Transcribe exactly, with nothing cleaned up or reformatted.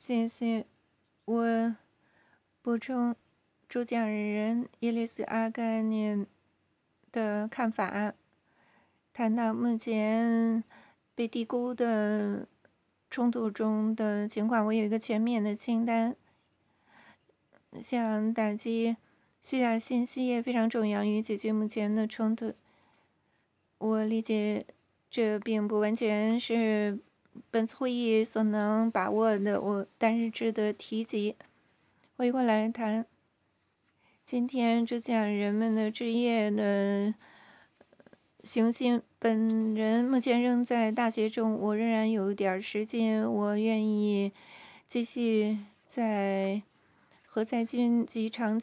谢谢。我补充主讲人伊丽丝·阿盖念的看法，谈到目前被低估的冲突中的情况，我有一个全面的清单。像打击虚假信息也非常重要，以解决目前的冲突。我理解这并不完全是本次会议所能把握的，我但是值得提及。回过来谈今天主讲人们的职业的雄心，本人目前仍在大学中，我仍然有点时间，我愿意继续在何在军及长